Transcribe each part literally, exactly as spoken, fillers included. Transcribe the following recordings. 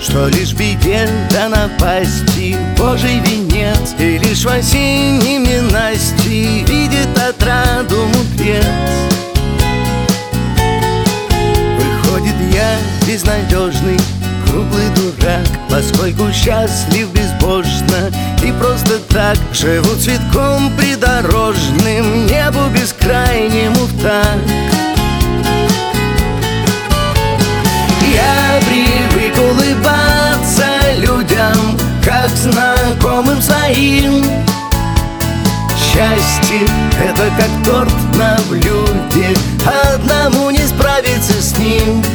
что лишь в беде да напасти Божий венец, и лишь в осеннем ненастье видит отраду мудрец. Выходит, я безнадежный, круглый дурак, поскольку счастлив безбожно и просто так живу цветком придорожным, небу бескрайнему в такт. Я привык улыбаться людям, как знакомым своим. Счастье — это как торт на блюде, одному не справиться с ним.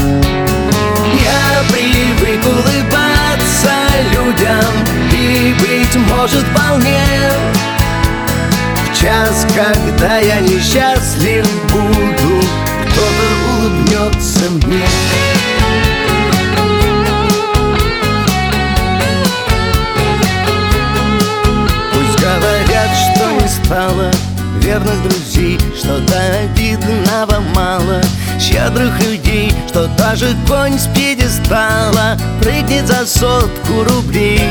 Я привык улыбаться людям, и, быть может, вполне в час, когда я несчастлив буду, кто-то улыбнется мне. Пусть говорят, что не стало верных друзей, что-то обидного мало, щедрых людей, что даже конь с пьедестала прыгнет за сотку рублей.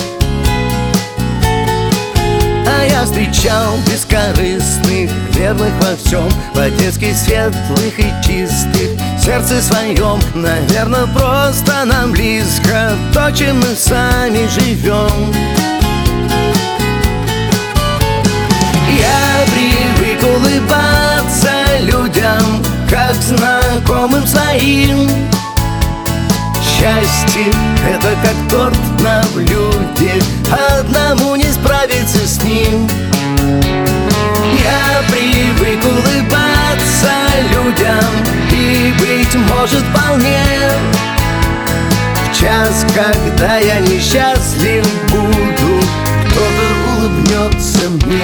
А я встречал бескорыстных, верных во всем, по-детски светлых и чистых, в сердце своем, наверное, просто нам близко то, чем мы сами живем. Я привык улыбаться людям, как знакомым своим. Счастье — это как торт на блюде, одному не справиться с ним. Я привык улыбаться людям, и, быть может, вполне в час, когда я несчастлив буду, кто-то улыбнется мне.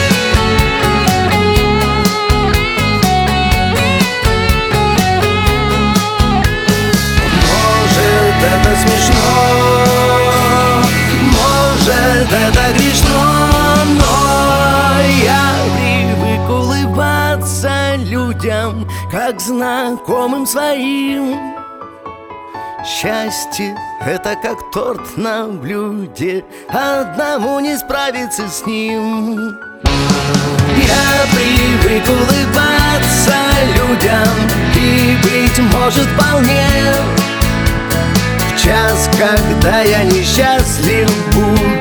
Это смешно, может, это грешно, но я привык улыбаться людям, как знакомым своим. Счастье — это как торт на блюде, одному не справиться с ним. Я привык улыбаться людям, и, быть может, вполне в час, когда я несчастлив буду,